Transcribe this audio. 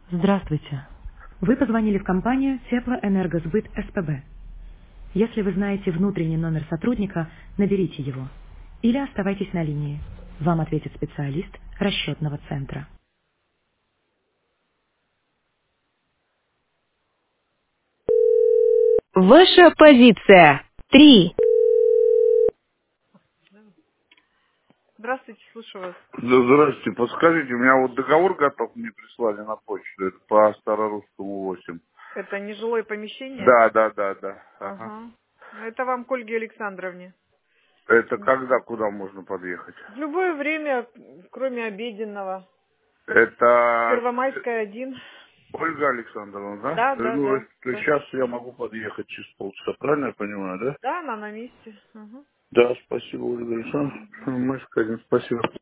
Здравствуйте. Вы позвонили в компанию Теплоэнергосбыт СПБ. Если вы знаете внутренний номер сотрудника, наберите его. Или оставайтесь на линии. Вам ответит специалист расчетного центра. Ваша позиция. 3. Здравствуйте, слушаю вас. Да, здравствуйте, подскажите, у меня вот договор готов, мне прислали на почту, это по Старорусскому 8. Это нежилое помещение? Да. Ага. Ага. Это вам к Ольге Александровне. Это когда, куда можно подъехать? В любое время, кроме обеденного. Это Первомайская, 1. Ольга Александровна, да? Да, да, Ну, да, это да. сейчас я могу подъехать через полчаса, правильно я понимаю, да? Да, она на месте. Ага. Да, спасибо, Ольга Александровна. Мы скажем спасибо.